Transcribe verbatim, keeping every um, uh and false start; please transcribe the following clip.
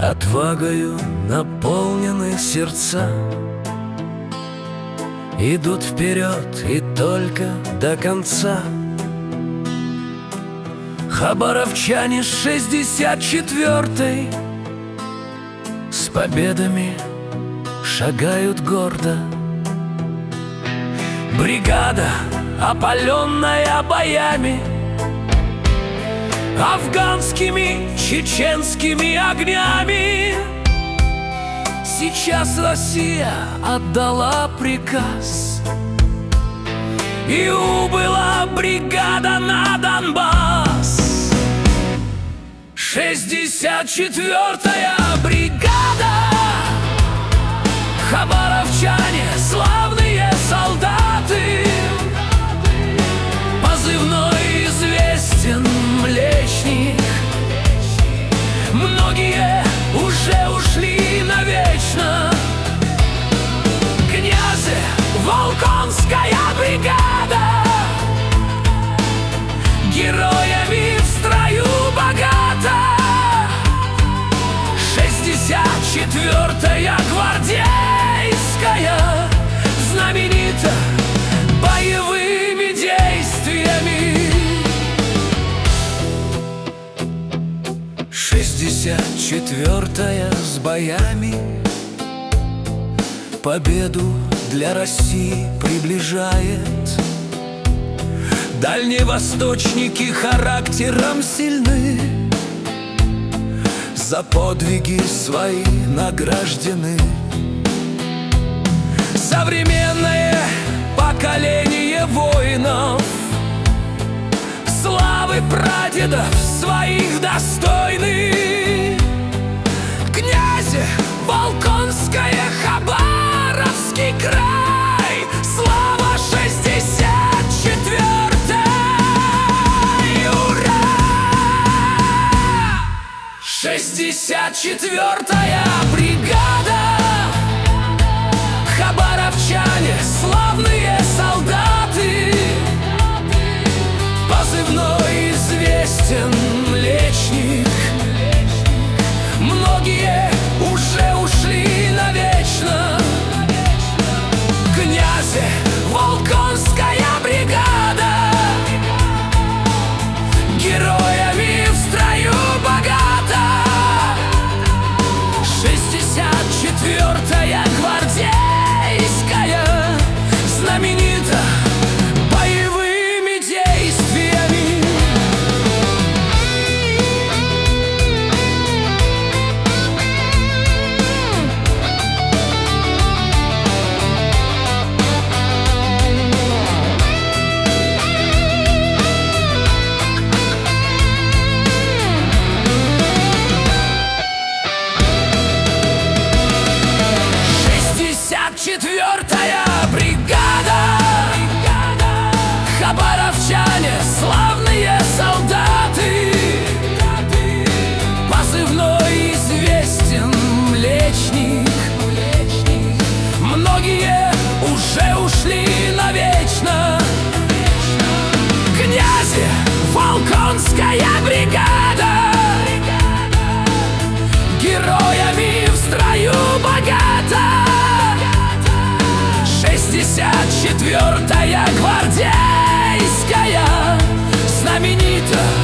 Отвагою наполнены сердца, идут вперед и только до конца. Хабаровчане с шестьдесят четвёртой с победами шагают гордо. Бригада, опаленная боями, афганскими, чеченскими огнями. Сейчас Россия отдала приказ, и убыла бригада на Донбасс. Шестьдесят четвёртая бригада, хабаровчане, славные солдаты. Позывной известен Млечник, многие уже ушли навечно. Князе, Волконская бригада, героями в строю богата. Шестьдесят четвёртая гвардейская знаменита боевыми действиями. Шестьдесят четвёртая с боями победу для России приближает. Дальневосточники характером сильны, за подвиги свои награждены. Современное поколение воинов славы прадедов своих достойны. Князе, Волконская, Хабаровский край, слава шестьдесят четвёртой, ура! Шестьдесят четвёртая бригада, хабаровчане, славные солдаты. Позывной известен Млечник, многие уже ушли навечно. Князе, Волконская бригада, героями в строю богата. Шестьдесят четвёртая гвардейская знаменита боевыми действиями. Четвёртая бригада, хабаровчане, славные солдаты. Позывной известен Млечник, многие уже ушли навечно. Князе, Волконская бригада, героями в строю богата. Шестьдесят четвёртая гвардейская знаменита